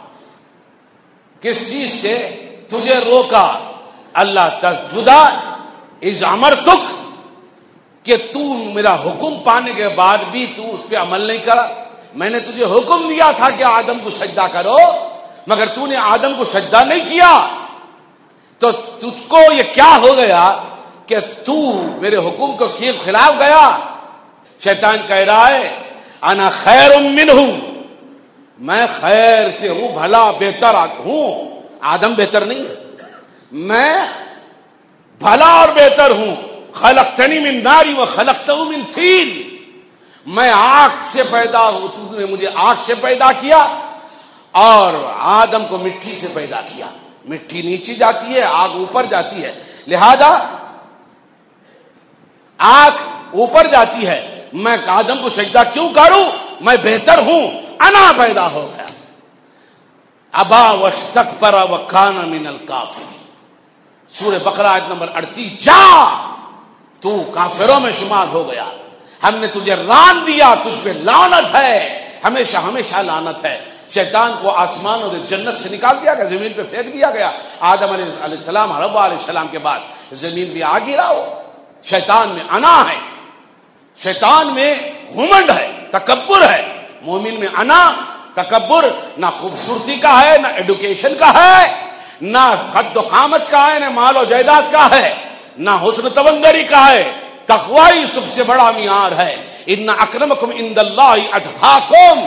کس چیز سے تجھے روکا, اللہ تسجد اذ امرتک کہ تو میرا حکم پانے کے بعد بھی تو اس پہ عمل نہیں کرا. میں نے تجھے حکم دیا تھا کہ آدم کو سجدہ کرو مگر تو نے آدم کو سجدہ نہیں کیا, تو تجھ کو یہ کیا ہو گیا کہ تو میرے حکم کو کے خلاف گیا. شیطان کہہ رہا ہے انا خیر منہ, میں خیر سے ہوں, بھلا بہتر ہوں, آدم بہتر نہیں ہے, میں بھلا اور بہتر ہوں. خلقتنی من نار و خلقتہ من طین, میں آگ سے پیدا ہوں, تو نے مجھے آگ سے پیدا کیا اور آدم کو مٹی سے پیدا کیا. مٹی نیچے جاتی ہے, آگ اوپر جاتی ہے, لہذا آگ اوپر جاتی ہے, میں آدم کو سجدہ کیوں کروں, میں بہتر ہوں, انا پیدا ہو گیا. ابا واستکبر وکان من الکافرین, سورہ بقرہ آیت نمبر اڑتیس. جا تو کافروں میں شمار ہو گیا, ہم نے تجھے ران دیا, تجھ پہ لعنت ہے, ہمیشہ ہمیشہ لعنت ہے. شیطان کو آسمان اور جنت سے نکال دیا گیا, زمین پہ پھینک دیا گیا. آدم علیہ السلام حوا علیہ السلام کے بعد زمین بھی آ گرا. ہو شیطان میں انا ہے, شیطان میں گھمنڈ ہے, تکبر ہے. مومن میں انا تکبر نہ خوبصورتی کا ہے, نہ ایڈوکیشن کا ہے, نہ قد و قامت کا ہے, نہ مال و جائیداد کا ہے, نہ حسن تبندری کا ہے. تقوی سب سے بڑا معیار ہے. ان اکرمکم عند اللہ اتقاکم,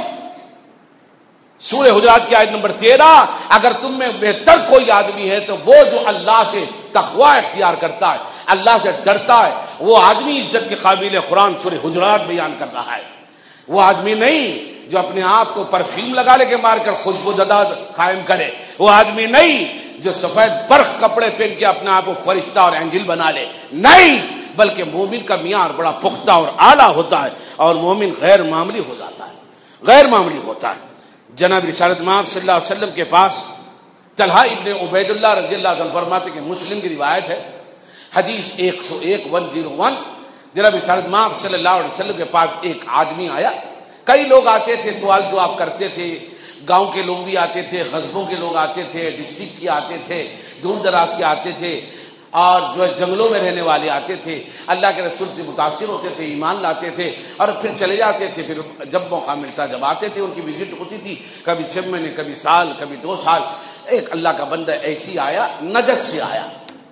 سورہ حجرات کی آیت نمبر تیرہ. اگر تم میں بہتر کوئی آدمی ہے تو وہ جو اللہ سے تقوی اختیار کرتا ہے, اللہ سے ڈرتا ہے, وہ آدمی عزت کے قابل. قرآن سورہ حجرات بیان کر رہا ہے. وہ آدمی نہیں جو اپنے آپ کو پرفیوم لگا لے کے مار کر خوشبودار قائم کرے. وہ آدمی نہیں جو سفید برق کپڑے پہن کے اپنے آپ کو فرشتہ اور اینجل بنا لے. نہیں, بلکہ مومن کا معیار بڑا پختہ اور اعلیٰ ہوتا ہے, اور مومن غیر معمولی ہو جاتا ہے, غیر معمولی ہوتا ہے. جناب رسالت مآب صلی اللہ علیہ وسلم کے پاس طلحہ ابن عبید اللہ رضی اللہ عنہ فرماتے کہ مسلم کی روایت ہے, حدیث ایک سو ایک ون زیرو ون. جناب رسالت مآب صلی اللہ علیہ وسلم کے پاس ایک آدمی آیا. کئی لوگ آتے تھے, سوال جواب کرتے تھے, گاؤں کے لوگ بھی آتے تھے, قصبوں کے لوگ آتے تھے, ڈسٹرکٹ کے آتے تھے, دور دراز کے آتے تھے, اور جو جنگلوں میں رہنے والے آتے تھے. اللہ کے رسول سے متاثر ہوتے تھے, ایمان لاتے تھے اور پھر چلے جاتے تھے. پھر جب موقع ملتا جب آتے تھے, ان کی وزٹ ہوتی تھی, کبھی چھ مہینے, کبھی سال, کبھی دو سال. ایک اللہ کا بندہ ایسی آیا, نجد سے آیا.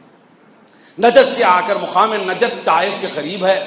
نجد سے آ کر مقام نجد طائف کے قریب ہے,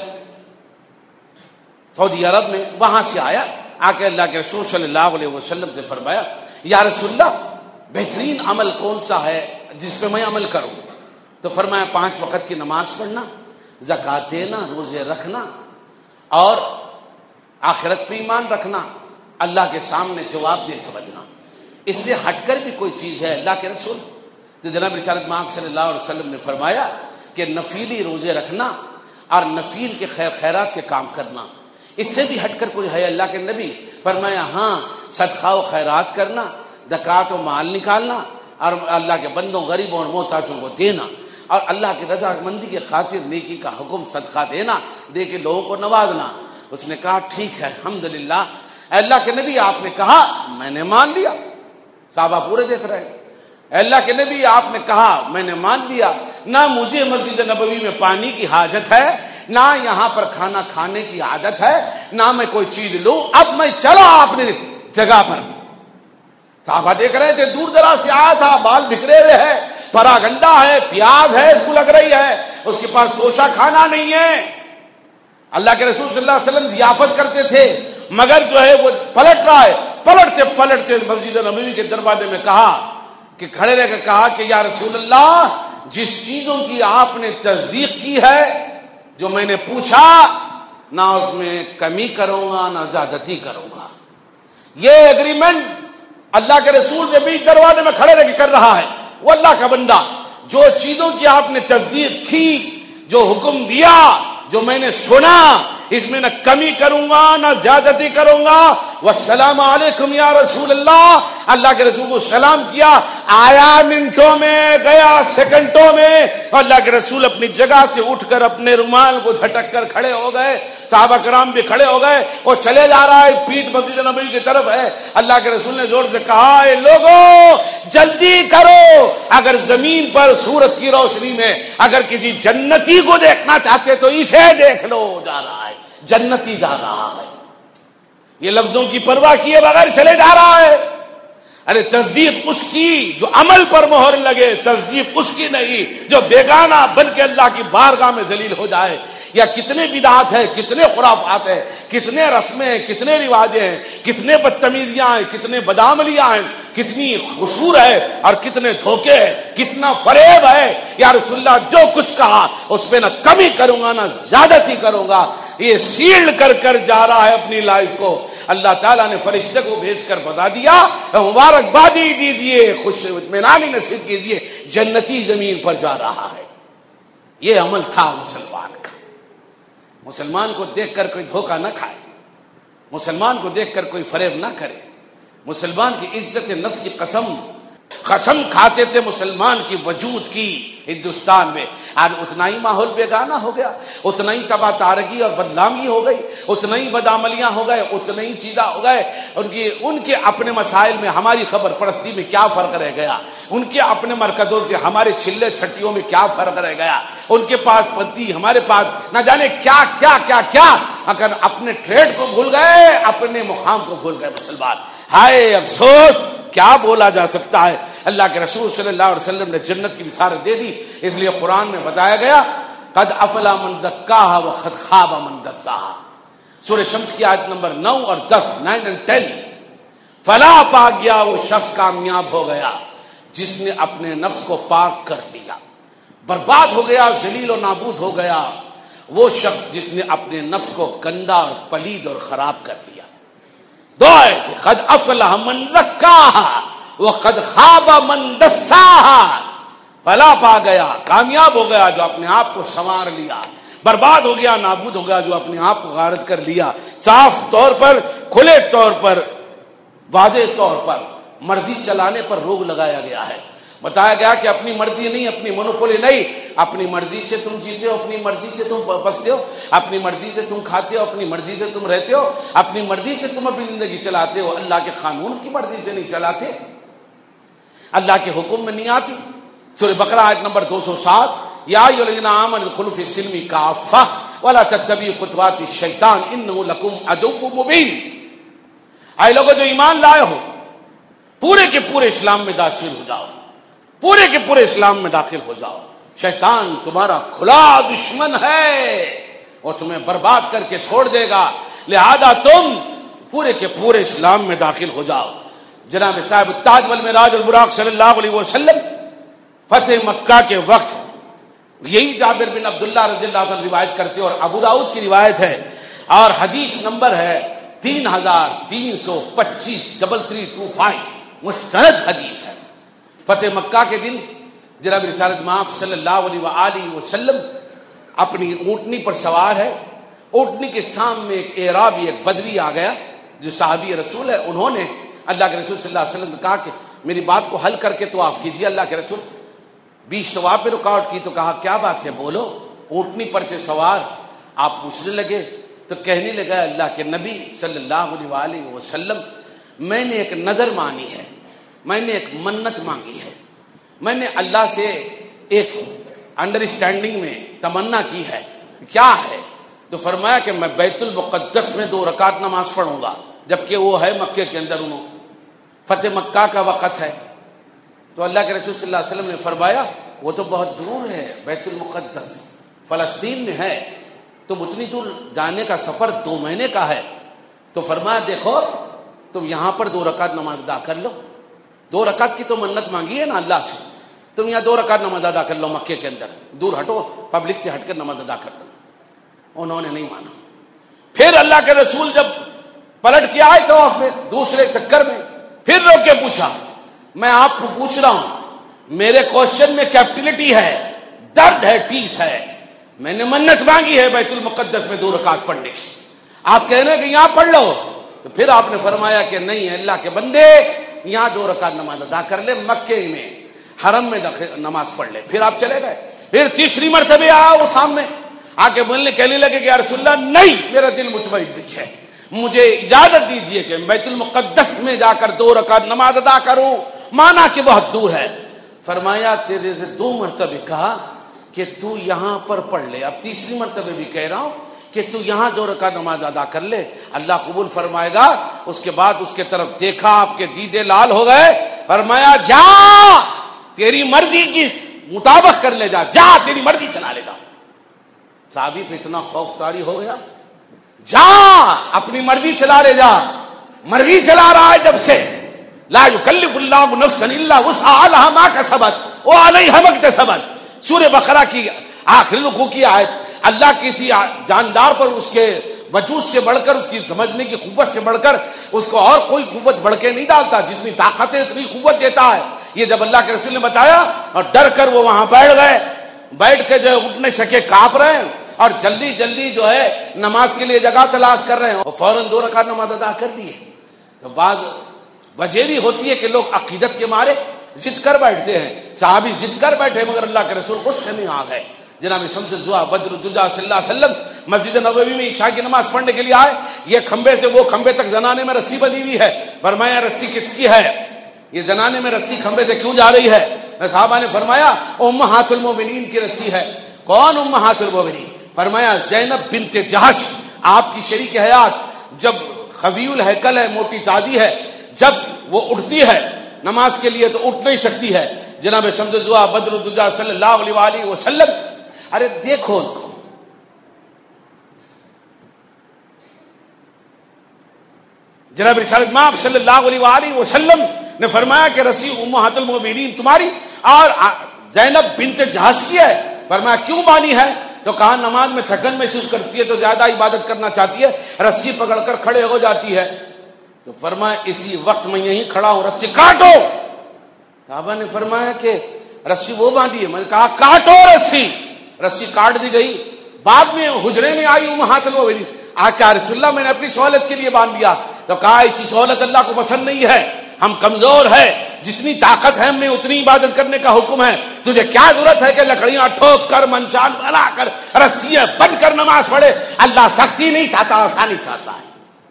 سعودی عرب میں, وہاں سے آیا. آ کے اللہ کے رسول صلی اللہ علیہ وسلم سے فرمایا یا رسول اللہ بہترین عمل کون سا ہے جس پہ میں عمل کروں؟ تو فرمایا پانچ وقت کی نماز پڑھنا, زکوٰۃ دینا, روزے رکھنا, اور آخرت پہ ایمان رکھنا, اللہ کے سامنے جواب دے سمجھنا. اس سے ہٹ کر بھی کوئی چیز ہے اللہ کے رسول؟ تو جناب رسالت مآب صلی اللہ علیہ وسلم نے فرمایا کہ نفیلی روزے رکھنا اور نفیل کے خیر خیرات کے کام کرنا, اس سے بھی ہٹ کر کوئی ہے اللہ کے نبی؟ فرمایا ہاں, صدقہ و خیرات کرنا, زکوٰۃ و مال نکالنا, اور اللہ کے بندوں غریبوں اور محتاجوں کو دینا, اور اللہ کی رضا مندی کی خاطر نیکی کا حکم صدقہ دینا, دے کے لوگوں کو نوازنا. اس نے کہا ٹھیک ہے الحمدللہ. اللہ کے نبی آپ نے کہا, میں نے مان لیا. صحابہ پورے دیکھ رہے ہیں. اللہ کے نبی آپ نے کہا, میں نے مان لیا. نہ مجھے مسجد نبوی میں پانی کی حاجت ہے, نہ یہاں پر کھانا کھانے کی عادت ہے, نہ میں کوئی چیز لوں, اب میں چلا اپنی جگہ پر. صحابہ دیکھ رہے تھے, دور دراز سے آیا تھا, بال بکھرے ہوئے ہے, پرا گنڈا ہے, پیاز ہے, اس کو لگ رہی ہے, اس کے پاس توشا کھانا نہیں ہے. اللہ کے رسول صلی اللہ علیہ وسلم ضیافت کرتے تھے, مگر جو ہے وہ پلٹ رہا ہے. پلٹتے پلٹتے مسجد نبوی کے دروازے میں کہا کہ کھڑے رہ کر کہا کہ یا رسول اللہ, جس چیزوں کی آپ نے تصدیق کی ہے, جو میں نے پوچھا, نہ اس میں کمی کروں گا نہ زیادتی کروں گا. یہ اگریمنٹ اللہ کے رسول کے بیچ دروازے میں کھڑے رہ کے کر رہا ہے. وہ اللہ کا بندہ, جو چیزوں کی آپ نے تصدیق کی, جو حکم دیا, جو میں نے سنا, اس میں نہ کمی کروں گا نہ زیادتی کروں گا. والسلام علیکم یا رسول اللہ. اللہ کے رسول کو سلام کیا, آیا منٹوں میں, گیا سیکنڈوں میں. اللہ کے رسول اپنی جگہ سے اٹھ کر اپنے رومال کو جھٹک کر کھڑے ہو گئے. صحابہ کرام بھی کھڑے ہو گئے. وہ چلے جا رہا ہے, پیٹھ مسجد نبوی کی طرف ہے. اللہ کے رسول نے زور سے کہا, اے لوگوں جلدی کرو, اگر زمین پر سورج کی روشنی میں اگر کسی جنتی کو دیکھنا چاہتے تو اسے دیکھ لو, جا رہا ہے جنتی, جا رہا ہے. یہ لفظوں کی پرواہ کیے بغیر چلے جا رہا ہے. ارے تصدیق اس کی جو عمل پر مہر لگے, تصدیق اس کی نہیں جو بیگانہ بن کے اللہ کی بارگاہ میں ذلیل ہو جائے. یا کتنے بدعات ہیں, کتنے خرافات ہیں, کتنے رسمیں ہیں, کتنے رواجیں ہیں, کتنے بدتمیزیاں ہیں, کتنے بدعملیاں ہیں, کتنی قصور ہے اور کتنے دھوکے ہیں, کتنا فریب ہے. یا رسول اللہ جو کچھ کہا اس پہ نہ کمی کروں گا نہ زیادتی کروں گا. یہ سیلڈ کر کر جا رہا ہے اپنی لائف کو. اللہ تعالیٰ نے فرشتے کو بھیج کر بتا دیا, مبارکبادی دیجئے, خوش اطمینانی نصیب کیجئے, جنتی زمین پر جا رہا ہے. یہ عمل تھا مسلمان کا. مسلمان کو دیکھ کر کوئی دھوکہ نہ کھائے, مسلمان کو دیکھ کر کوئی فریب نہ کرے. مسلمان کی عزت نفس کی قسم قسم کھاتے تھے مسلمان کی وجود کی ہندوستان میں. آج اتنا ہی ماحول بیگانہ ہو گیا, اتنا ہی تباہ تارگی اور بدنامی ہو گئی, اتنا ہی بدعملیاں ہو گئے, اتنا ہی چیزاں ہو گئے. ان کی ان کے اپنے مسائل میں ہماری خبر پرستی میں کیا فرق رہ گیا, ان کے اپنے مرکزوں سے ہمارے چلے چھٹیوں میں کیا فرق رہ گیا, ان کے پاس پتی ہمارے پاس نہ جانے کیا کیا کیا کیا. اگر اپنے ٹریڈ کو بھول گئے, اپنے مقام کو بھول گئے مسلمان. ہائے افسوس, کیا بولا جا سکتا ہے. اللہ کے رسول صلی اللہ علیہ وسلم نے جنت کی بشارت دے دی, اس لیے قرآن میں بتایا گیا قد افلا من دکاہا وقد خاب من دساہا. سورہ شمس کی آیت نمبر نو اور دس, نائن اینڈ ٹین. فلاح پا گیا وہ شخص, کامیاب ہو گیا جس نے اپنے نفس کو پاک کر لیا. برباد ہو گیا, ذلیل و نابود ہو گیا وہ شخص جس نے اپنے نفس کو گندا اور پلید اور خراب کر لیا. دو آیت, قد افلح من زکاہا وقد خاب من دساہا. فلاح پا گیا, کامیاب ہو گیا جو اپنے آپ کو سنوار لیا. برباد ہو گیا, نابود ہو گیا جو اپنے آپ کو غارت کر لیا. صاف طور پر, کھلے طور پر, واضح طور پر مرضی چلانے پر روک لگایا گیا ہے. بتایا گیا کہ اپنی مرضی نہیں, اپنی منوپولی نہیں, اپنی مرضی سے تم جیتے ہو, اپنی مرضی سے تم بستے ہو, اپنی مرضی سے تم کھاتے ہو, اپنی مرضی سے تم رہتے ہو, اپنی مرضی سے تم اپنی زندگی چلاتے ہو. اللہ کے قانون کی مرضی سے نہیں چلاتے, اللہ کے حکم میں نہیں آتی. سورہ بقرہ آیت نمبر دو سو سات, یا ایھا الذین آمنوا ادخلوا فی السلم کافۃ ولا تتبعوا خطوات الشیطان انہ لکم عدو مبین. اے لوگوں جو ایمان لائے ہو, پورے کے پورے اسلام میں داخل ہو جاؤ, پورے کے پورے اسلام میں داخل ہو جاؤ. شیطان تمہارا کھلا دشمن ہے, اور تمہیں برباد کر کے چھوڑ دے گا. لہذا تم پورے کے پورے اسلام میں داخل ہو جاؤ. جناب صاحب التاج والمعراج البراق صلی اللہ علیہ وسلم فتح مکہ کے وقت, یہی جابر بن عبداللہ رضی اللہ عنہ روایت کرتے, اور ابو داؤد کی روایت ہے, اور حدیث نمبر ہے تین ہزار تین سو پچیس ڈبل تھری ٹو فائیو, مستند حدیث ہے. فتح مکہ کے دن جناب رسالت مآب صلی اللہ علیہ وآلہ وسلم اپنی اونٹنی پر سوار ہے. اونٹنی کے سامنے ایک اعرابی, ایک بدوی آ گیا جو صحابی رسول ہے. انہوں نے اللہ کے رسول صلی اللہ علیہ وسلم نے کہا کہ میری بات کو حل کر کے تو آپ کیجیے. اللہ کے رسول بیچ تو آپ پہ رکاوٹ کی تو کہا کیا بات ہے, بولو. اونٹنی پر سے سوار آپ پوچھنے لگے تو کہنے لگا اللہ کے نبی صلی اللہ علیہ وآلہ وسلم, میں نے ایک نظر مانی ہے, میں نے ایک منت مانگی ہے, میں نے اللہ سے ایک انڈرسٹینڈنگ میں تمنا کی ہے. کیا ہے؟ تو فرمایا کہ میں بیت المقدس میں دو رکعت نماز پڑھوں گا, جبکہ وہ ہے مکے کے اندر. انہوں فتح مکہ کا وقت ہے. تو اللہ کے رسول صلی اللہ علیہ وسلم نے فرمایا وہ تو بہت دور ہے, بیت المقدس فلسطین میں ہے, تم اتنی دور جانے کا سفر دو مہینے کا ہے. تو فرمایا دیکھو تم یہاں پر دو رکعت نماز ادا کر لو, دو رکعت کی تو منت مانگی ہے نا اللہ سے, تم یہاں دو رکعت نماز ادا کر لو مکے کے اندر, دور ہٹو, پبلک سے ہٹ کر نماز ادا کر لو. انہوں نے نہیں مانا. پھر اللہ کے رسول جب پلٹ کے آئے تو میں دوسرے چکر میں پھر روک کے پوچھا, میں آپ کو پوچھ رہا ہوں, میرے کوشچن میں کیپٹلٹی ہے, درد ہے, ٹیس ہے, میں نے منت مانگی ہے بیت المقدس میں دو رکعت پڑھنے کی، آپ کہہ رہے ہیں کہ یہاں پڑھ لو، تو پھر آپ نے فرمایا کہ نہیں اللہ کے بندے یہاں دو رکعت نماز ادا کر لے، مکے میں حرم میں نماز پڑھ لے۔ پھر آپ چلے گئے، پھر تیسری مرتبہ آیا وہ سامنے آ کے بولنے کہنے لگے کہ یا رسول اللہ نہیں، میرا دل مطمئن نہیں ہے، مجھے اجازت دیجیے کہ بیت المقدس میں جا کر دو رکعت نماز ادا کروں، مانا کہ بہت دور ہے۔ فرمایا تیرے سے دو مرتبہ کہا کہ تو یہاں پر پڑھ لے، اب تیسری مرتبہ بھی کہہ رہا ہوں کہ تو یہاں دو رکعت نماز ادا کر لے، اللہ قبول فرمائے گا۔ اس کے بعد اس کے طرف دیکھا، آپ کے دیدے لال ہو گئے، فرمایا جا تیری مرضی کی مطابق کر لے، جا جا تیری مرضی چلا لے گا۔ صحابی پہ اتنا خوف طاری ہو گیا، جا اپنی مرضی چلا لے، جا مرضی چلا رہا ہے جب سے، لا یکلف اللہ نفسا الا وسعها لها ما کسبت وعلیہا ما اکتسبت۔ سورہ بقرہ کی آخری رکوع کی آیت، اللہ کسی جاندار پر اس کے وجود سے بڑھ کر، اس کی سمجھنے کی قوت سے بڑھ کر اس کو اور کوئی قوت بڑھ کے نہیں ڈالتا، جتنی طاقت ہے اتنی قوت دیتا ہے۔ یہ جب اللہ کے رسول نے بتایا اور ڈر کر وہ وہاں بیٹھ گئے، بیٹھ کے جو ہے اٹھ نہیں سکے، کانپ رہے ہیں اور جلدی جلدی جو ہے نماز کے لیے جگہ تلاش کر رہے ہیں، اور فوراً دو رکعت نماز ادا کر دیے۔ تو بعض وجہ بھی ہوتی ہے کہ لوگ عقیدت کے مارے ضد کر بیٹھتے ہیں، صحابی ضد کر بیٹھے مگر اللہ کے رسول غصے میں آ گئے۔ جناب شمس الضحیٰ بدر الدجا صلی اللہ علیہ وسلم مسجد نبوی میں عشاء کی نماز پڑھنے کے لیے آئے، یہ کھمبے سے وہ کھمبے تک زنانے میں رسی بندھی ہوئی ہے، فرمایا رسی کس کی ہے؟ یہ زنانے میں رسی کھمبے سے کیوں جا رہی ہے؟ صحابہ نے فرمایا امہات المومنین کی رسی ہے۔ کون امہات المومنین؟ فرمایا زینب بنت جہش، آپ کی شریک حیات، جب خفی الہیکل ہے، موٹی تازی ہے، جب وہ اٹھتی ہے نماز کے لیے تو اٹھ نہیں سکتی ہے۔ جناب شمس الضحیٰ بدر الدجا صلی اللہ علیہ وآلہ وسلم، ارے دیکھو ان کو، جناب رسالت مآب صلی اللہ علیہ وآلہ وسلم نے فرمایا کہ رسی امہات المومنین تمہاری اور زینب بنت جہش کی ہے۔ فرمایا کیوں بانی ہے؟ تو کہا نماز میں تھکن محسوس کرتی ہے تو زیادہ عبادت کرنا چاہتی ہے، رسی پکڑ کر کھڑے ہو جاتی ہے۔ تو فرمایا اسی وقت میں یہیں کھڑا ہوں، رسی کاٹو۔ صحابہ نے فرمایا کہ رسی وہ باندھی ہے، میں نے کہا کاٹو رسی، رسی کاٹ دی گئی۔ بعد میں حجرے میں آئی امہات المومنین، آقا رسول اللہ میں نے اپنی سہولت کے لیے باندھ دیا، تو کہا ایسی سہولت اللہ کو پسند نہیں ہے، ہم کمزور ہے، جتنی طاقت ہے ہم میں اتنی عبادت کرنے کا حکم ہے، تجھے کیا ضرورت ہے کہ لکڑیاں ٹھوک کر منچان بنا کر رسیاں بند کر نماز پڑھے؟ اللہ سختی نہیں چاہتا، آسانی چاہتا ہے۔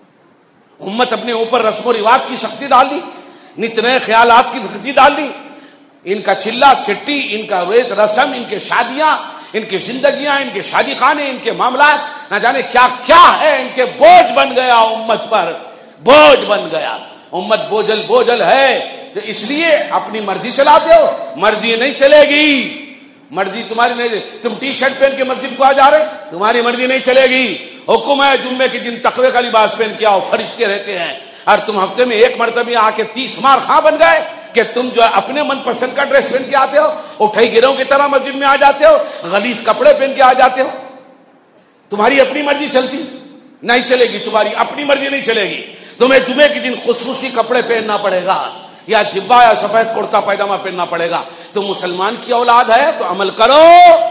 امت اپنے اوپر رسم و رواج کی سختی ڈال دی، نت نئے خیالات کی سختی ڈال دی، ان کا چلا چھٹی، ان کا ریت رسم، ان کے شادیاں، ان کی زندگیاں، ان کے شادی خانے، ان کے معاملات، نہ جانے کیا کیا ہے، ان کے بوجھ بن گیا، امت پر بوجھ بن گیا۔ امت بوجھل بوجھل ہے، تو اس لیے اپنی مرضی چلاتے ہو، مرضی نہیں چلے گی، مرضی تمہاری نہیں، تم ٹی شرٹ پہن کے مسجد کو آ جا رہے، تمہاری مرضی نہیں چلے گی۔ حکم ہے جمعے کے دن تقوی کا لباس پہن کے آؤ، فرشتے رہتے ہیں، اور تم ہفتے میں ایک مرتبہ آ کے تیس مار خاں بن گئے کہ تم جو ہے اپنے من پسند کا ڈریس پہن کے آتے ہو، اٹھائی گروہ کی طرح مسجد میں آ جاتے ہو، غلیظ کپڑے پہن کے آ جاتے ہو۔ تمہاری اپنی مرضی چلتی نہیں چلے گی، تمہاری اپنی مرضی نہیں چلے گی، تمہیں جمعے کے دن خصوصی کپڑے پہننا پڑے گا، یا جبا یا سفید کرتا پائجامہ پہننا پڑے گا۔ تم مسلمان کی اولاد ہے تو عمل کرو،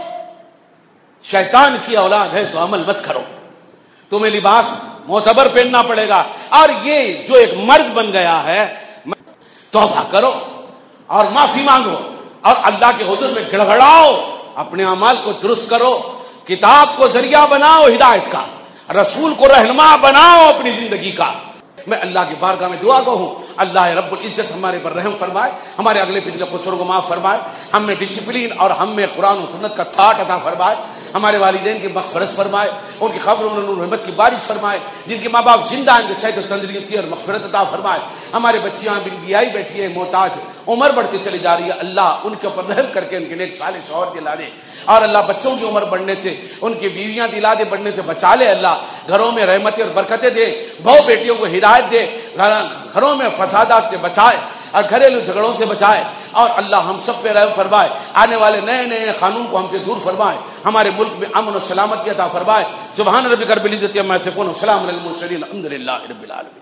شیطان کی اولاد ہے تو عمل مت کرو، تمہیں لباس معتبر پہننا پڑے گا۔ اور یہ جو ایک مرض بن گیا ہے، توبہ کرو اور معافی مانگو اور اللہ کے حضور میں گڑ گڑاؤ، اپنے اعمال کو درست کرو، کتاب کو ذریعہ بناؤ ہدایت کا، رسول کو رہنما بناؤ اپنی زندگی کا۔ میں اللہ کی بارگاہ میں دعا گو ہوں، اللہ رب العزت ہمارے پر رحم فرمائے، ہمارے اگلے پچھلے قصور کو معاف فرمائے، ہم میں ڈسپلین اور ہم میں قرآن و سنت کا تھاٹ عطا فرمائے، ہمارے والدین کی مغفرت فرمائے، ان کی قبروں میں نور رحمت کی بارش فرمائے، جن کے ماں باپ زندہ ہیں ان کے صحت و تندرستی اور مغفرت عطا فرمائے، ہمارے بچیاں بن بیائی بیٹھی ہیں محتاج، عمر بڑھتی چلی جا رہی ہے، اللہ ان کے اوپر رحم کر کے ان کے نیک صالح شوہر دلا دے، اور اللہ بچوں کی عمر بڑھنے سے، ان کی بیویاں دلا دے بڑھنے سے بچا لے، اللہ گھروں میں رحمتیں اور برکتیں دے، بہو بیٹیوں کو ہدایت دے، گھروں میں فسادات سے بچائے اور گھریلو جھگڑوں سے بچائے، اور اللہ ہم سب پہ رحم فرمائے، آنے والے نئے نئے قانون کو ہم سے دور فرمائے، ہمارے ملک میں امن و سلامتی عطا فرمائے۔ سبحان ربک رب العزت عما یصفون و سلام علی المرسلین الحمد للہ رب العالمین۔